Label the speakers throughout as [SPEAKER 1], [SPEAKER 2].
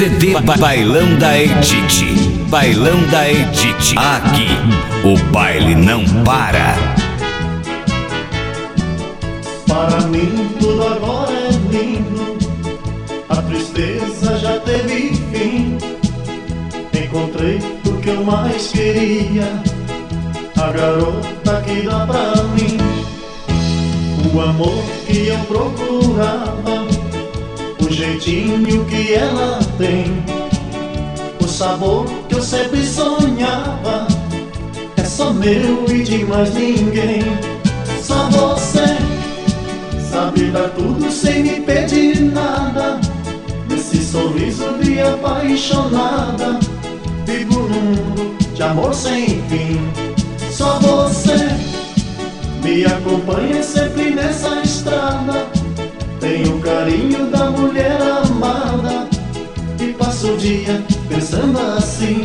[SPEAKER 1] CD Bailão da Edith. Bailão da Edith. Aqui o baile não para.
[SPEAKER 2] Para mim tudo agora é lindo, a tristeza já teve fim. Encontrei o que eu mais queria, a garota que dá pra mim. O amor que eu procurava, o jeitinho que ela tem, o sabor que eu sempre sonhava, é só meu e de mais ninguém. Só você sabe dar tudo sem me pedir nada, nesse sorriso de apaixonada, vivo num mundo de amor sem fim. Só você me acompanha sempre nessa estrada, tem o carinho da mulher amada, e passo o dia pensando assim.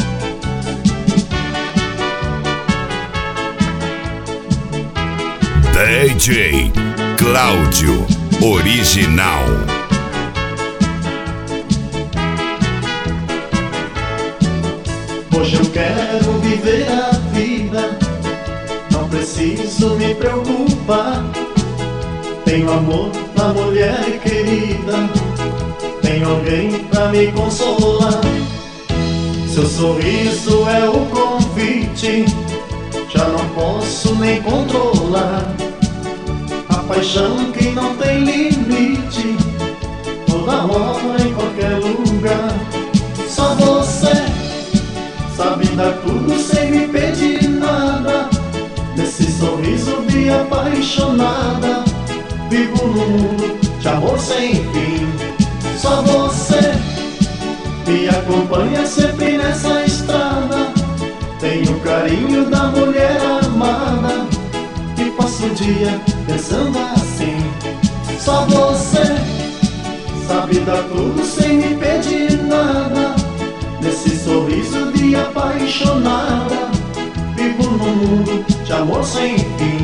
[SPEAKER 1] DJ Cláudio Original.
[SPEAKER 2] Hoje eu quero viver a vida, não preciso me preocupar. Tenho amor na mulher querida, tenho alguém pra me consolar. Seu sorriso é o convite, já não posso nem controlar. A paixão que não tem limite, toda hora, em qualquer lugar. Só você sabe dar tudo sem me pedir nada, nesse sorriso de apaixonada, vivo num mundo de amor sem fim. Só você me acompanha sempre nessa estrada, tem o carinho da mulher amada, e passo o dia pensando assim. Só você sabe dar tudo sem me pedir nada, nesse sorriso de apaixonada, vivo num mundo de amor sem fim.